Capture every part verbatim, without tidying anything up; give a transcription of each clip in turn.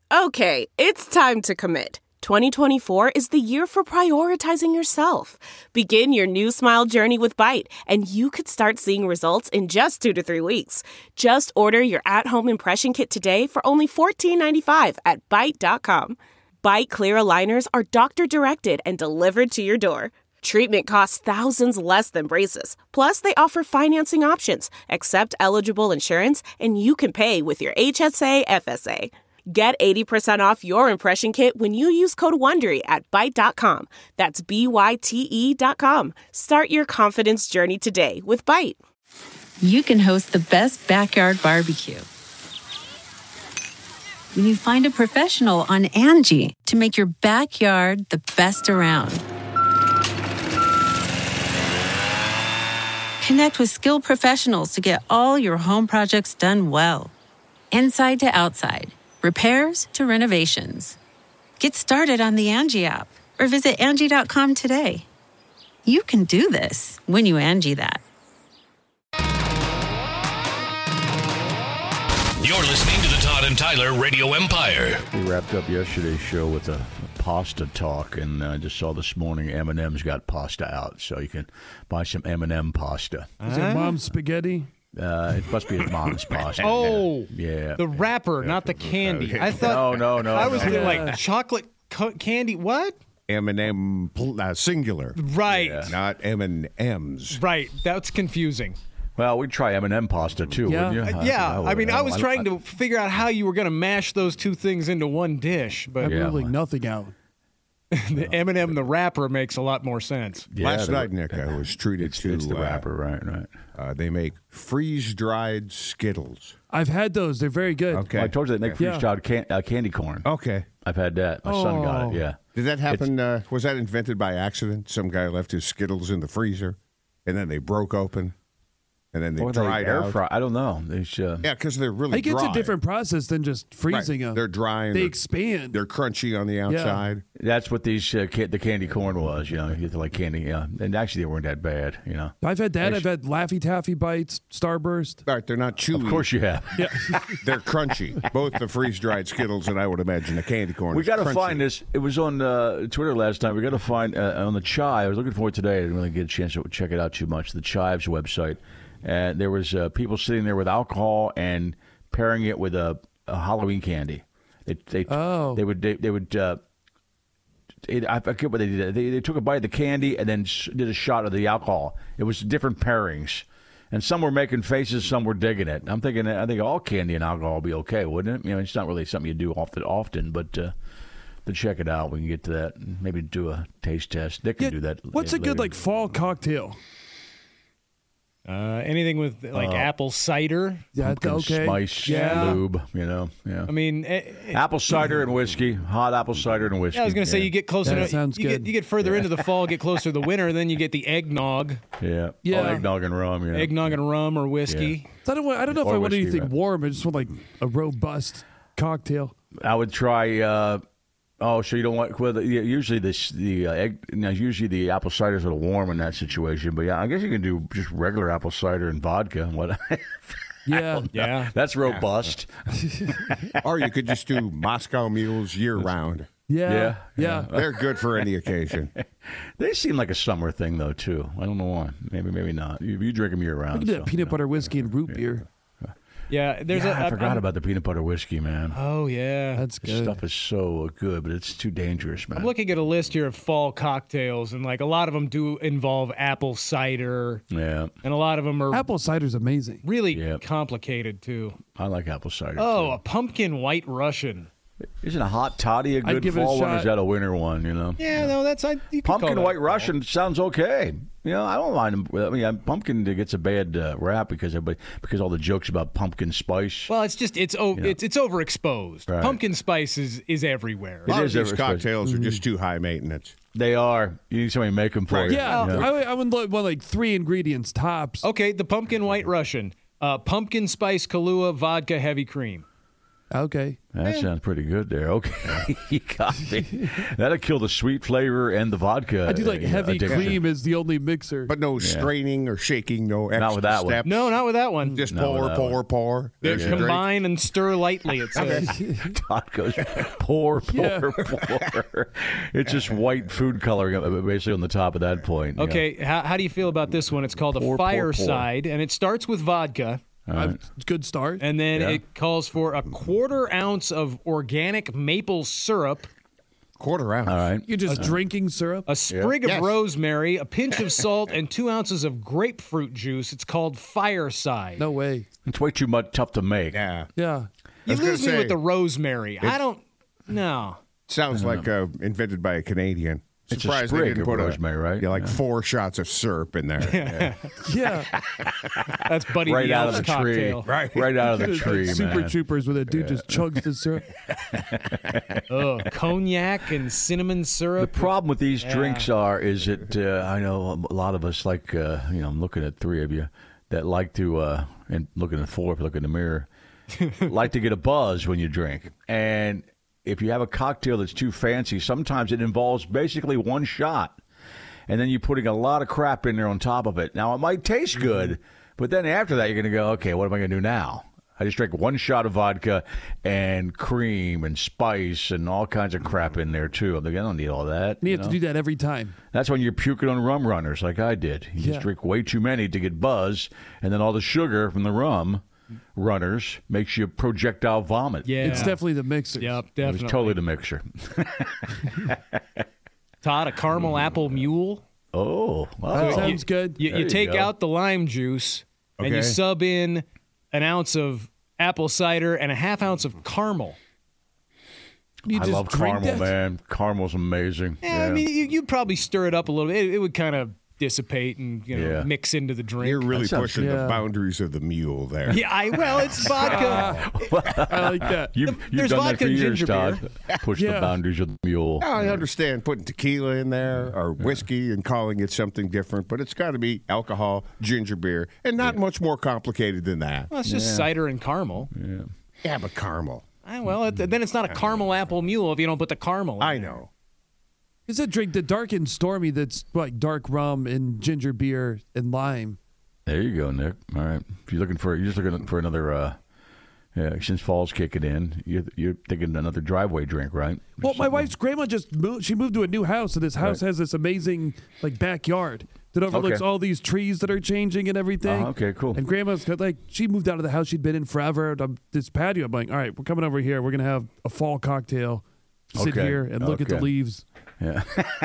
Okay, it's time to commit. twenty twenty-four is the year for prioritizing yourself. Begin your new smile journey with Byte, and you could start seeing results in just two to three weeks. Just order your at-home impression kit today for only fourteen ninety-five at byte dot com. Byte clear aligners are doctor-directed and delivered to your door. Treatment costs thousands less than braces. Plus, they offer financing options, accept eligible insurance, and you can pay with your H S A F S A. Get eighty percent off your impression kit when you use code WONDERY at byte dot com. That's B Y T E dot com. Start your confidence journey today with Byte. You can host the best backyard barbecue when you find a professional on Angie to make your backyard the best around. Connect with skilled professionals to get all your home projects done well. Inside to outside. Repairs to renovations. Get started on the Angie app or visit Angie dot com today. You can do this when you Angie that. You're listening to the Todd and Tyler Radio Empire. We wrapped up yesterday's show with a, a pasta talk, and I uh, just saw this morning M and M's got pasta out, so you can buy some M and M pasta. Is it mom's spaghetti? Uh, it must be his mom's pasta. Oh, yeah. The wrapper, not the candy. I thought. No, no, no. I was no. thinking like chocolate co- candy. What? M and M uh, singular, right? Yeah. Not M and M's. Right. That's confusing. Well, we'd try M and M pasta too, Yeah. wouldn't you? Uh, yeah. I, would. mean, I was I- trying I- to figure out how you were going to mash those two things into one dish, but I'm Yeah. ruling nothing out. the M and M, the wrapper, makes a lot more sense. Yeah, Last the- night, Nick, I was treated It's, to it's the uh, wrapper, right, right. Uh, they make freeze-dried Skittles. I've had those. They're very good. Okay. Well, I told you they make Yeah. freeze-dried can- uh, candy corn. Okay. I've had that. My son got Oh. it, yeah. Did that happen? Uh, was that invented by accident? Some guy left his Skittles in the freezer, and then they broke open, and then they Or they dried air out. fry. I don't know. They should, Yeah, because they're really I think dry. it's a different process than just freezing Right. them. They're dry. And They they're, expand. they're crunchy on the outside. That's what these uh, ca- the candy corn was, you know. You get to like candy, yeah. And actually, they weren't that bad, you know. I've had that. They I've had Laffy Taffy Bites, Starburst. Right, they're not chewy. Of course, you have. They're crunchy. Both the freeze-dried Skittles and I would imagine the candy corn. We is got to crunchy. find this. It was on uh, Twitter last time. We got to find uh, on the Chive. I was looking for it today. I didn't really get a chance to check it out too much. The Chive's website, and there was uh, people sitting there with alcohol and pairing it with a, a Halloween candy. They they Oh. they would they, they would. Uh, it, I forget what they did. They, they took a bite of the candy and then sh- did a shot of the alcohol. It was different pairings, and some were making faces, some were digging it. I'm thinking, I think all candy and alcohol would be okay, wouldn't it? You know, it's not really something you do often, often, but uh, to check it out, we can get to that. And maybe do a taste test. Nick can Yeah, do that. What's a later. good like fall cocktail? Uh, anything with like Uh, apple cider. Yeah, Pumpkin okay. spice Yeah. lube? You know, yeah. I mean, eh, eh, Apple cider and whiskey, hot apple cider and whiskey. yeah, I was going to say yeah. you get closer. That to, sounds you good. Get, you get further into the fall, get closer to the winter, then you get the eggnog, yeah, Yeah. Oh, eggnog and rum. Yeah, eggnog and rum or whiskey. So I don't. Want, I don't know if Or I want whiskey, anything right. warm. I just want like a robust cocktail. I would try. Uh, oh, so you don't want? Well, the, yeah, usually this the uh, egg. You know, usually the apple cider is a little warm in that situation. But yeah, I guess you can do just regular apple cider and vodka and what. Yeah. Yeah. That's robust. Or you could just do Moscow mules year round. Yeah. Yeah. Yeah. They're good for any occasion. They seem like a summer thing though too. I don't know why. Maybe, maybe not. You, you drink them year I round. can do so, that peanut you know. butter whiskey and root beer. Yeah, there's Yeah, a. I forgot I'm- about the peanut butter whiskey, man. Oh yeah, That's This good. stuff is so good, but it's too dangerous, man. I'm looking at a list here of fall cocktails, and like a lot of them do involve apple cider, Yeah, and a lot of them are Apple cider's amazing. really Yeah. complicated too. I like apple cider. Oh, too. a pumpkin white Russian. Isn't a hot toddy a I'd good give it a fall one? Or is shot. that a winter one? You know, Yeah, no, that's I. You could call pumpkin that white fall. Russian sounds okay. You know, I don't mind them. I mean, pumpkin gets a bad uh, rap because everybody because all the jokes about pumpkin spice. Well, it's just it's o- it's it's overexposed. Right. Pumpkin spice is, is everywhere. A lot is of these every- cocktails are just too high maintenance. They are. You need somebody to make them for Right. you. Yeah. you know? I, I would want like three ingredients tops. Okay, the pumpkin white Russian, uh, pumpkin spice Kahlua vodka heavy cream. Okay. That sounds pretty good there. Okay. You got me. That'll kill the sweet flavor and the vodka. I do like uh, heavy addiction. cream is the only mixer. But no straining or shaking, no extra Not with that one. steps. No, not with that one. Just Not with pour, that pour, one. pour. There's your drink. Combine and stir lightly, it says. Todd goes, pour, pour, Yeah. pour. It's just white food coloring uh, basically on the top at that point. yeah. Okay, how, how do you feel about this one? It's called a Pour, pour, pour. Fireside, and it starts with vodka, All right. I've- good start. and then Yeah. it calls for a quarter ounce of organic maple syrup, Quarter ounce. All right. You're just drinking syrup. a sprig of Yes. rosemary, a pinch of salt, and two ounces of grapefruit juice. It's called Fireside. No way. It's way too much tough to make. Yeah. Yeah. you was gonna lose me say, with the rosemary. I don't. No. Sounds like uh, invented by a Canadian. It's a Surprised they sprig didn't of put rosemary, a, right? Yeah, like Yeah. four shots of syrup in there. Yeah. That's Buddy Right the out of Elf's the cocktail. tree. Right. Right out of the It's tree, like Super man. Troopers where that dude just chugs the syrup. Oh, cognac and cinnamon The syrup. problem with these drinks are is that uh, I know a lot of us like uh, you know I'm looking at three of you that like to uh, and looking at four if you look in the mirror like to get a buzz when you drink, and if you have a cocktail that's too fancy, sometimes it involves basically one shot, and then you're putting a lot of crap in there on top of it. Now it might taste good, but then after that you're going to go, okay, what am I going to do now? I just drank one shot of vodka and cream and spice and all kinds of crap in there, too. I'm like, I don't need all that. And you have know? to do that every time. That's when you're puking on rum runners like I did. You Yeah. just drink way too many to get buzz, and then all the sugar from the rum runners makes you projectile vomit. Yeah. It's definitely the mixer. Yep, It definitely. was totally the mixture. Todd, a caramel apple mule. Oh, That wow. sounds good. You, There you you take go. out the lime juice and you Okay. sub in an ounce of apple cider and a half ounce of caramel. You I just love drink caramel, that? man. Caramel's amazing. Yeah, I mean, you, you'd probably stir it up a little bit. It, it would kind of dissipate and you know Yeah. mix into the drink. You're really That sounds pushing good. the Yeah. boundaries of the mule there. yeah, I well, it's vodka. I like that. You've, you've There's done that vodka for and years, ginger Todd. Push the Yeah. boundaries of the mule. I understand putting tequila in there or whiskey and calling it something different, but it's got to be alcohol, ginger beer, and not much more complicated than that. Well, it's just cider and caramel. Yeah. Yeah, but caramel. Ah, well, it, then it's not a caramel apple mule if you don't put the caramel in I there. know. It's a drink, the dark and stormy that's like dark rum and ginger beer and lime. There you go, Nick. All right. If you're looking for, you're just looking for another. Uh, yeah, since fall's kicking in, you're, you're thinking another driveway drink, right? Well, my wife's grandma just moved. She moved to a new house, and this house has this amazing like backyard that overlooks Okay. all these trees that are changing and everything. Uh-huh, okay, cool. And grandma's got, like she moved out of the house she'd been in forever. And I'm, this patio, I'm like, all right, we're coming over here. We're gonna have a fall cocktail. Sit Okay, here and look at the okay. leaves. Yeah.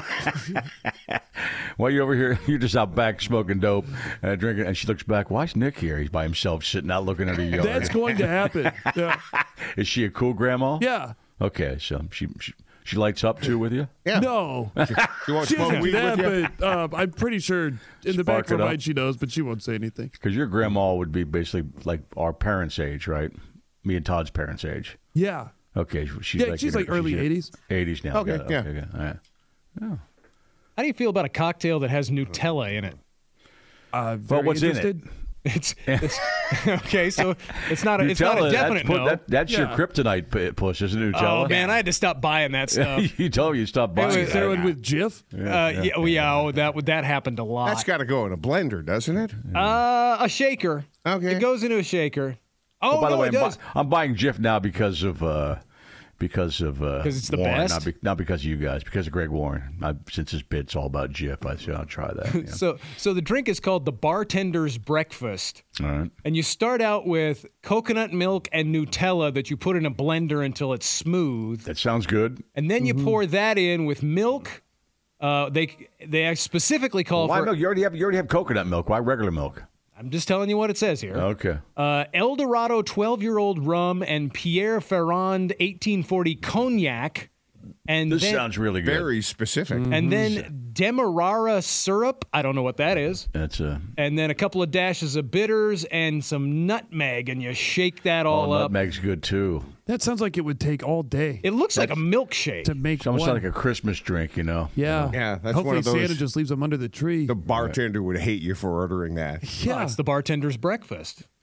While you're over here, you're just out back smoking dope, uh, drinking, and she looks back. Why's Nick here? He's by himself, sitting out looking at her yard. That's going to happen. Yeah. Is she a cool grandma? Yeah. Okay, so she she, she lights up too with you. Yeah. No. You want She to smoke doesn't do weed that, with you? but uh, I'm pretty sure in the back Spark of her it up. mind she knows, but she won't say anything. Because your grandma would be basically like our parents' age, right? Me and Todd's parents' age. Yeah. Okay, she's Yeah, like she's in like her- early she's in- eighties. eighties now. Okay, Got it. yeah. okay, all right. How do you feel about a cocktail that has Nutella in it? Uh, very Well, what's interested. in it? It's, it's okay, so it's not a, it's not a Nutella, definite that's, put- no. that, that's your Yeah. kryptonite p- push, isn't it, Nutella? Oh man, I had to stop buying that stuff. you told me you stopped buying Wait, it. Is there one with Jif? uh, yeah, oh, yeah, oh, that would- that happened a lot. That's got to go in a blender, doesn't it? uh, a shaker. Okay. It goes into a shaker. Oh, Oh, by no, the way, it I'm, does. bu- I'm buying Jif now because of uh, because of uh, 'Cause it's the Warren, best? Not, be- not because of you guys, because of Greg Warren. I, since his bit's all about Jif, I said I'll try that. Yeah. So, so the drink is called the Bartender's Breakfast, all right. and you start out with coconut milk and Nutella that you put in a blender until it's smooth, That sounds good. and then Mm-hmm. you pour that in with milk. Uh, they they specifically call Why for. milk? You already have you already have coconut milk. Why regular milk? I'm just telling you what it says here. Okay. Uh, El Dorado twelve-year-old rum and Pierre Ferrand eighteen forty cognac, and This then, sounds really good. Very specific. and then Demerara syrup. I don't know what that is. That's a And then a couple of dashes of bitters and some nutmeg, and you shake that all oh, up. nutmeg's good too. That sounds like it would take all day It looks like a milkshake. to make It's almost one. like a Christmas drink, you know. yeah. Yeah, that's Hopefully one of those- Santa just leaves them under the tree. The bartender would hate you for ordering that. Oh, yeah. it's the bartender's breakfast.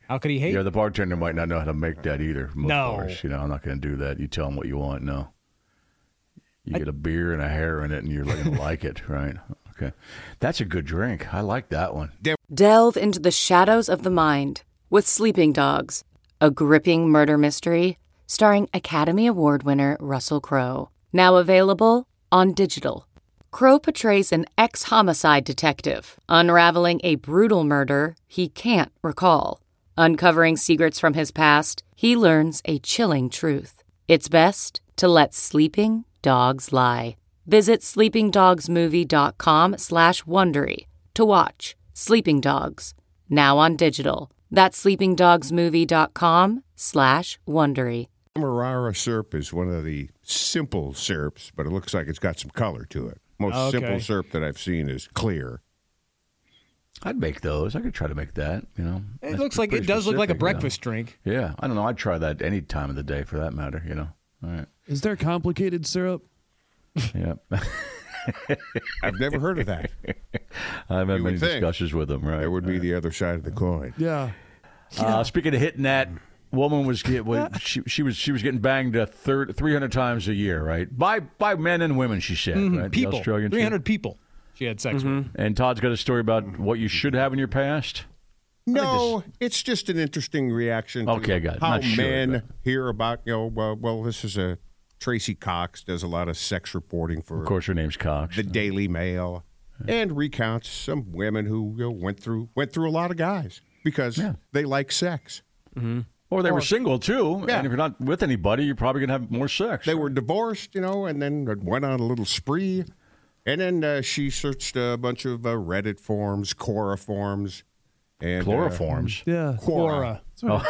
How could he hate? Yeah, the bartender might not know how to make that either. Most No. bars, you know, I'm not going to do that. You tell them what you want. No. You get a beer and a hair in it, and you're going to like it, right? Okay. That's a good drink. I like that one. Delve into the shadows of the mind with Sleeping Dogs, a gripping murder mystery starring Academy Award winner Russell Crowe. Now available on digital. Crowe portrays an ex-homicide detective unraveling a brutal murder he can't recall. Uncovering secrets from his past, he learns a chilling truth. It's best to let sleeping dogs lie. Visit sleepingdogsmovie.com slash Wondery to watch Sleeping Dogs, now on digital. That's sleepingdogsmovie.com slash Wondery. Demerara syrup is one of the simple syrups, but it looks like it's got some color to it. Most Okay. simple syrup that I've seen is clear. I'd make those. I could try to make that, you know. It That's looks like pretty it does look like a specific, you know. breakfast drink. Yeah. I don't know. I'd try that any time of the day for that matter, you know. All right. Is there complicated syrup? Yeah. I've never heard of that. I've had You many would think. discussions with them, right? That would be the other side of the coin. Yeah. Uh, speaking of hitting that, woman was get was, she she was she was getting banged a third three hundred times a year, right? By by men and women, she said, right? The People, Australian chick. three hundred people she had sex with. And Todd's got a story about what you should have in your past. No, it's just an interesting reaction to Okay, I got it. how Not sure, men but- hear about, you know, well, well, this is a Tracy Cox does a lot of sex reporting for Of course, her name's Cox. the Daily Mail and recounts some women who you know, went through went through a lot of guys because Yeah. they like sex. Or they were single too. Yeah. And if you're not with anybody, you're probably gonna have more sex. They were divorced, you know, and then went on a little spree. And then uh, she searched a bunch of uh, Reddit forums, Quora forums, and uh, chloroforms. Yeah. Quora.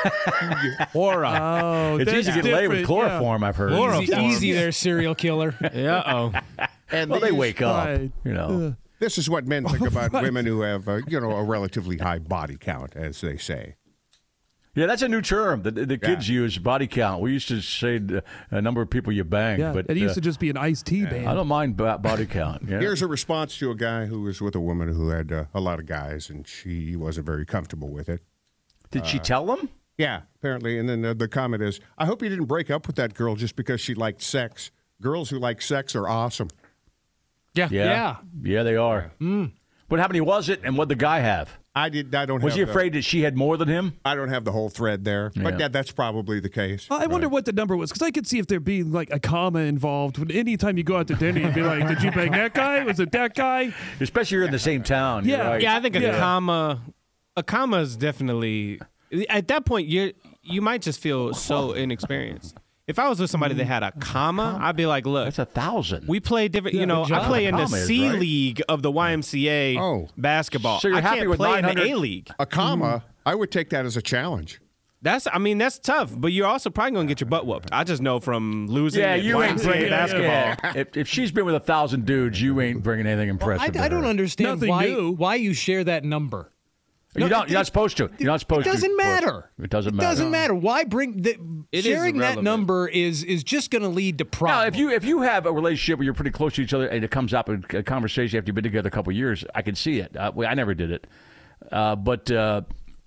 Aura. Oh, It's that's easy to get laid with different, chloroform. I've heard. Easy, easy there, serial killer. Yeah. Oh. And Well, they these- wake up. Right. You know. This is what men think about women who have, uh, you know, a relatively high body count, as they say. Yeah, that's a new term that the kids use. Body count. We used to say the a number of people you banged, Yeah. but it used uh, to just be an iced tea band. I don't mind bo- body count. Yeah. Here's a response to a guy who was with a woman who had uh, a lot of guys, and she wasn't very comfortable with it. Did she tell them? Yeah, apparently. And then uh, the comment is, I hope you didn't break up with that girl just because she liked sex. Girls who like sex are awesome. Yeah. Yeah. Yeah. Yeah, they are. Mm. But how many was it, and what did the guy have? I did. I don't. Was have he the- afraid that she had more than him? I don't have the whole thread there, but Yeah. yeah, that's probably the case. I wonder what the number was because I could see if there being like a comma involved. When anytime you go out to dinner, you'd be like, "Did you bang that guy? Was it that guy?" Especially you're in the same town. You're Yeah. right. Yeah, I think a Yeah. comma, a comma is definitely. At that point, you you might just feel so inexperienced. If I was with somebody that had a comma, I'd be like, "Look, That's a thousand. we play different. You know, good I job. play in the Comma is, C right? league of the Y M C A Oh. basketball. So you're I happy can't with play in the nine hundred A league. A comma, I would take that as a challenge. That's, I mean, that's tough. But you're also probably gonna get your butt whooped. I just know from losing. yeah, at you ain't Y M C A bringing basketball. Yeah. If, if she's been with a thousand dudes, you ain't bringing anything I, impressive. to I don't her. understand Nothing why new. why you share that number. You No, don't. it- You're not supposed to. You're not supposed It to. doesn't matter. It doesn't It matter. doesn't matter. Why bring the It is sharing that irrelevant. number is is just going to lead to Now, problems. if you if you have a relationship where you're pretty close to each other and it comes up in a conversation after you've been together a couple of years, I can see it. Uh, well, I never did it, uh, but uh,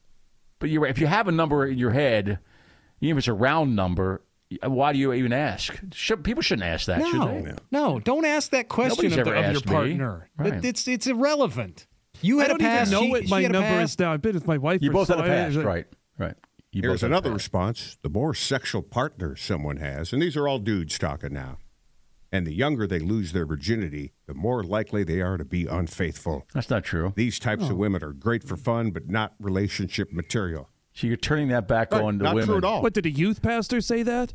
but you're, if you have a number in your head, even if it's a round number, why do you even ask? Should, people shouldn't ask that, should no, they? no, don't ask that question Nobody's of, the, ever of your asked me. partner. Right. It- It's it's irrelevant. You I had don't a past. even know she, what she my had a number past. is now. I've been with my wife. You for both so had a past, long. right? Right. You Here's both had a another past. response. The more sexual partners someone has, and these are all dudes talking now, and the younger they lose their virginity, the more likely they are to be unfaithful. That's not true. These types of women are great for fun, but not relationship material. So you're turning that back Right, on the not women. true at all. What did a youth pastor say that?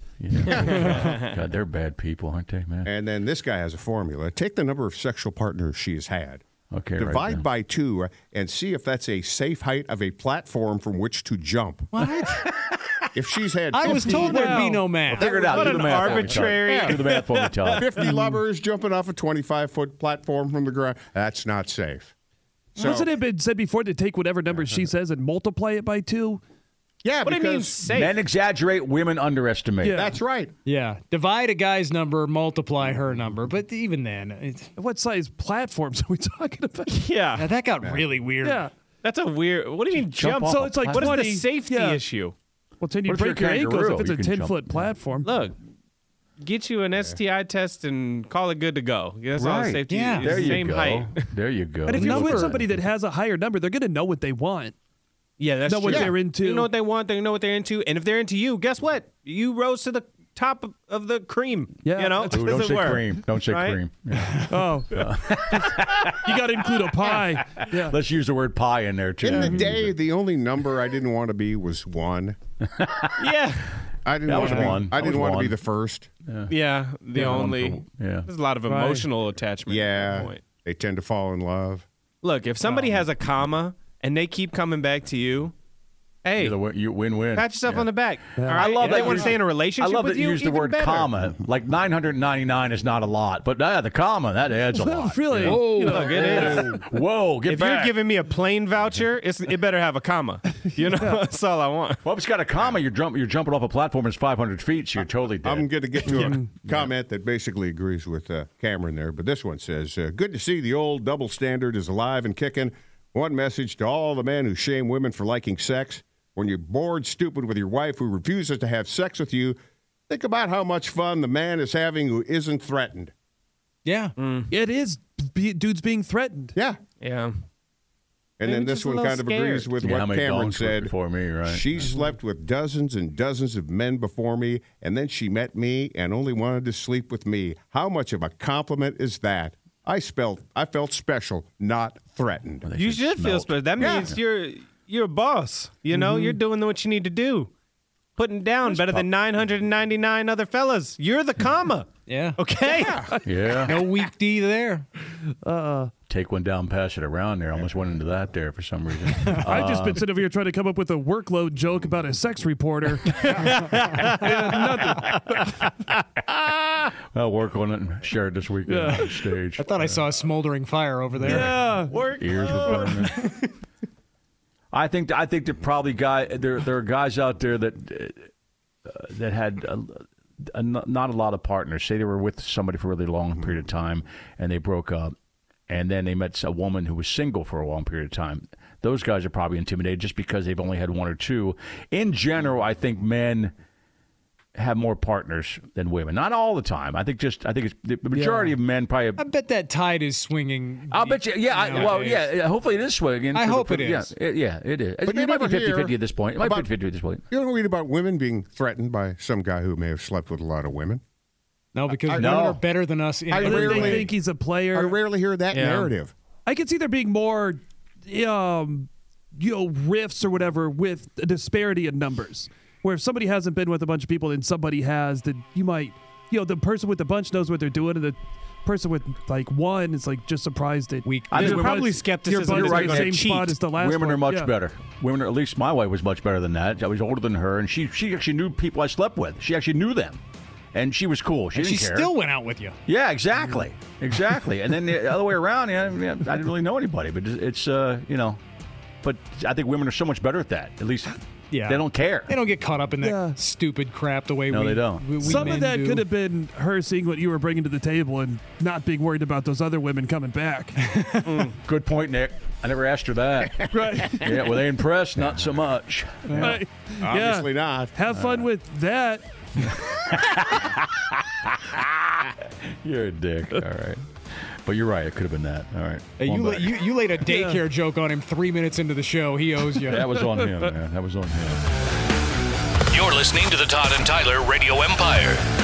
Yeah. God, they're bad people, aren't they, man? And then this guy has a formula. Take the number of sexual partners she has had. Okay, right Divide there. by two uh, and see if that's a safe height of a platform from which to jump. What? If she's had I was fifty told there'd be no math. Figure it out. What Do an the math for me, Todd. arbitrary- Do the math for me, Todd. fifty lovers jumping off a twenty-five foot platform from the ground, that's not safe. So, Wasn't it been said before to take whatever number she says and multiply it by two? yeah, What do you mean because safe? Men exaggerate, women underestimate. Yeah. that's right. Yeah, divide a guy's number, multiply her number. But even then, it's, What size platforms are we talking about? Yeah, now that got really weird. Yeah. That's a weird. What do you mean Jump jump? off So a it's like What is twenty the safety yeah. issue? Well, then you What if break you're your a ankles kangaroo? if it's You a can ten jump. foot platform. Look, get you an S T I test and call it good to go. That's all Right. safety. Yeah. is There you same go. height. There you go. And if you're Number- with somebody that has a higher number, they're going to know what they want. Yeah, that's Know true. what they're into. You know what they want. They know what they're into. And if they're into you, guess what? You rose to the top of- of the cream. Yeah, you know. that's- Ooh, As don't it say were. cream. Don't say Right? cream. Yeah. Oh, you got to include a pie. Yeah. Let's use the word pie in there too. In the day, the only number I didn't want to be was one. Yeah. I didn't That want was to be, one. I That didn't was want to be one. the first. Yeah. The only. One for- yeah. There's a lot of Right. emotional attachment. At that Yeah, point. they tend to fall in love. Look, if somebody has a comma and they keep coming back to you, hey, You're the win- you win-win. pat yourself Yeah. on the back. All right? I love if that they want you- to stay in a relationship I love with that you you, use the even word better. comma. Like nine hundred ninety-nine is not a lot, but uh, the comma, that adds a Well, lot. really? Yeah. you know, Look, it is. Whoa, get If back. you're giving me a plain voucher, it's, it better have a comma. You know, that's all I want. well, if it's got a comma, you're, jump, you're jumping off a platform that's five hundred feet, so you're totally dead. I'm going to get to a comment that basically agrees with uh, Cameron there, but this one says, uh, good to see the old double standard is alive and kicking. One message to all the men who shame women for liking sex. When you're bored stupid with your wife who refuses to have sex with you, think about how much fun the man is having who isn't threatened. Yeah. it is be, dudes being threatened. Yeah. Yeah. And Maybe then this just a one little kind of scared. agrees with Yeah, how what many Cameron donks were said. before me, right? She slept with dozens and dozens of men before me, and then she met me and only wanted to sleep with me. How much of a compliment is that? I felt I felt special, not threatened. You should feel melt. special. That Yeah. means you're you're a boss. You know, you're doing what you need to do. Putting down better than nine hundred ninety-nine other fellas. You're the comma. Yeah. Okay? yeah. No weak D there. Take one down, pass it around there. Almost went into that there for some reason. I've just been sitting over here trying to come up with a workload joke about a sex reporter. Yeah, nothing. I'll work on it and share it this weekend Yeah. on stage. I thought I saw a smoldering fire over there. Yeah. Work. Ears were burning. I think I think that probably guy there there are guys out there that uh, that had a, a, not a lot of partners. Say they were with somebody for a really long period of time and they broke up, and then they met a woman who was single for a long period of time. Those guys are probably intimidated just because they've only had one or two. In general, I think men have more partners than women. Not all the time. I think just I think it's the majority Yeah. of men probably. I bet that tide is swinging. I'll bet you. Yeah. I, well, nowadays. yeah. Hopefully it is swinging. I for the- hope for it the- is. Yeah, it, yeah, it is. But it you might be never hear fifty-fifty at this point. It might about- be fifty-fifty at this point. You don't read about women being threatened by some guy who may have slept with a lot of women. No, because I- women No. are better than us. In I And then every they rarely- way. think he's a I player. rarely hear that Yeah. narrative. I could see there being more, um, you know, rifts or whatever with a disparity in numbers. Where if somebody hasn't been with a bunch of people and somebody has, then you might, you know, the person with the bunch knows what they're doing, and the person with like one is like just surprised that Weak. I There's think probably your skepticism. buddy's You're in right, the Nick. same Cheat. spot as the last Women one. are much Yeah. better. Women, are, at least my wife was much better than that. I was older than her, and she she actually knew people I slept with. She actually knew them, and she was cool. She And she didn't care. still went out with you. Yeah, exactly, exactly. And then the other way around, yeah, yeah, I didn't really know anybody, but it's uh, you know, but I think women are so much better at that. At least, Yeah. they don't care. They don't get caught up in that Yeah. stupid crap the way No, we they don't. we- we Some men of that do. could have been her seeing what you were bringing to the table and not being worried about those other women coming back. Good point, Nick. I never asked her that. Right. Yeah, were they impressed? Not so much. Right. Obviously yeah. not. Have fun with that. You're a dick. All right. But you're right. It could have been that. All right. Hey, you, One la- back. you you laid a daycare joke on him three minutes into the show. He owes you. That was on him, man. That was on him. You're listening to the Todd and Tyler Radio Empire.